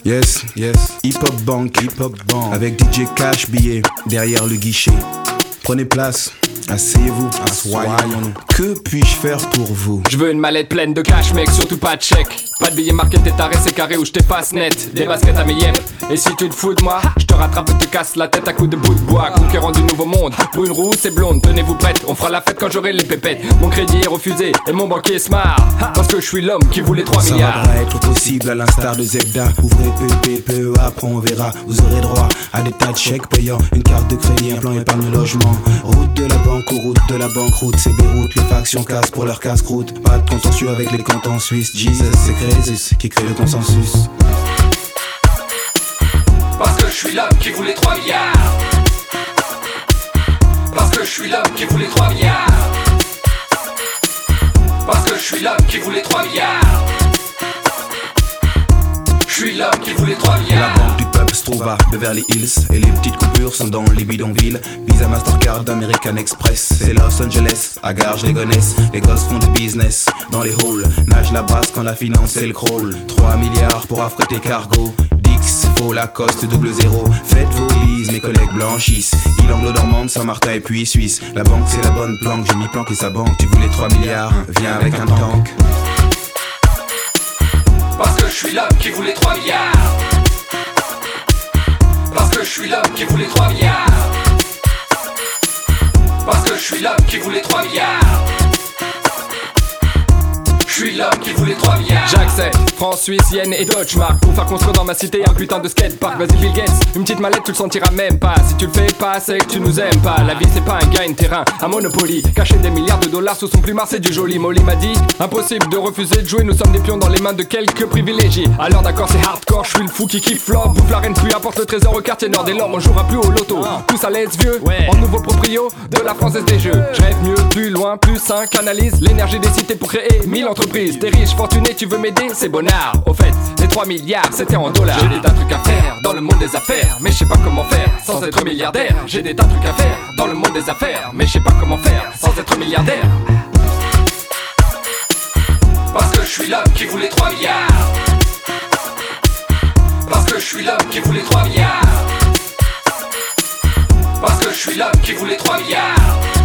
Yes, Hip Hop Bank, avec DJ Cash Billet derrière le guichet. Prenez place, asseyez-vous, assoyons-nous. Que puis-je faire pour vous? Je veux une mallette pleine de cash, mec, surtout pas de chèque. Pas de billets marqués, t'es taré, c'est carré ou je t'efface net. Des baskets à mes yeux. Et si tu te fous de moi, je te rattrape et te casse la tête à coups de bout de bois. Conquérant du nouveau monde, brune rousse et blonde, tenez-vous prête, on fera la fête quand j'aurai les pépettes. Mon crédit est refusé et mon banquier se marre, parce que je suis l'homme qui voulait 3 milliards. Ça va être possible à l'instar de Zebda. Ouvrez PPE, après on verra. Vous aurez droit à des tas de chèques payants, une carte de crédit, un plan épargne logement. Route de la banque ou route de la banqueroute, c'est Beyrouth, les factions cassent pour leur casse-croûte. Pas de contentieux avec les cantons suisses. Jesus, c'est Crésus qui crée le consensus. Parce que je suis l'homme qui voulait 3 milliards. Parce que je suis l'homme qui voulait 3 milliards. Parce que je suis l'homme qui voulait 3 milliards. Je suis l'homme qui voulait 3 milliards. La banque du peuple se trouve à Beverly Hills et les petites coupures sont dans les bidonvilles. Visa, Mastercard, American Express, c'est Los Angeles, à Garges, les Gonesse. Les gosses font du business dans les halls, nage la brasse quand la finance est le crawl. 3 milliards pour affréter cargo, Dix, faux Lacoste, 00. Faites vos bises, mes collègues blanchissent. Il anglo-normande, Saint-Martin et puis Suisse. La banque c'est la bonne planque, j'ai mis planqué sa banque. Tu voulais 3 milliards, viens avec un tank. Parce que je suis l'homme qui voulait 3 milliards. Parce que je suis l'homme qui voulait 3 milliards. Parce que je suis l'homme qui voulait 3 milliards. Je suis l'homme qui voulait 3 milliards. J'accepte, France, Suisse, Yen et Deutsche Mark pour faire construire dans ma cité un putain de skatepark. Vas-y Bill Gates, une petite mallette tu le sentiras même pas. Si tu le fais pas, c'est que tu nous aimes pas. La vie c'est pas un gagne-terrain, un Monopoly. Cacher des milliards de dollars sous son plumard c'est du joli. Molly m'a dit, impossible de refuser de jouer. Nous sommes des pions dans les mains de quelques privilégiés. Alors d'accord c'est hardcore, je suis le fou qui kiffe l'or. Bouffe la reine puis apporte le trésor au quartier nord. Dès lors on jouera plus au loto. Tous à l'aise vieux, en nouveau proprio de la française des jeux. Je rêve mieux, plus loin, plus sain, canalise l'énergie des cités pour créer 1000 entreprises. T'es riche, fortuné, tu veux m'aider, c'est bonnard. Au fait, les 3 milliards, c'était en dollars. J'ai des tas de trucs à faire dans le monde des affaires, mais je sais pas comment faire sans être milliardaire. J'ai des tas de trucs à faire dans le monde des affaires, mais je sais pas comment faire sans être milliardaire. Parce que je suis l'homme qui voulait 3 milliards. Parce que je suis l'homme qui voulait 3 milliards. Parce que je suis l'homme qui voulait 3 milliards.